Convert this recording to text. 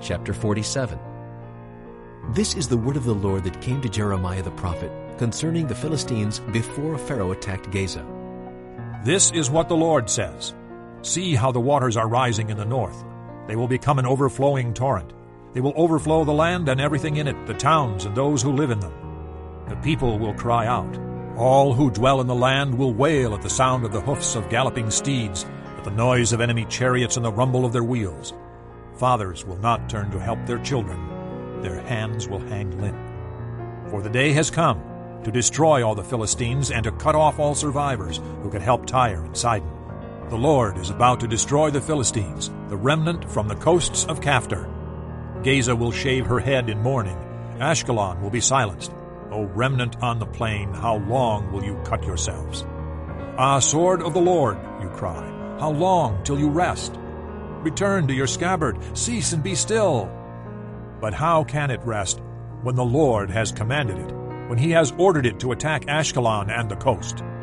Chapter 47. This is the word of the Lord that came to Jeremiah the prophet concerning the Philistines before Pharaoh attacked Gaza. This is what the Lord says. See how the waters are rising in the north. They will become an overflowing torrent. They will overflow the land and everything in it, the towns and those who live in them. The people will cry out. All who dwell in the land will wail at the sound of the hoofs of galloping steeds, at the noise of enemy chariots and the rumble of their wheels. Fathers will not turn to help their children. Their hands will hang limp. For the day has come to destroy all the Philistines and to cut off all survivors who could help Tyre and Sidon. The Lord is about to destroy the Philistines, the remnant from the coasts of Caphtor. Gaza will shave her head in mourning. Ashkelon will be silenced. O remnant on the plain, how long will you cut yourselves? Ah, sword of the Lord, you cry, how long till you rest? Return to your scabbard, cease and be still. But how can it rest when the Lord has commanded it, when he has ordered it to attack Ashkelon and the coast?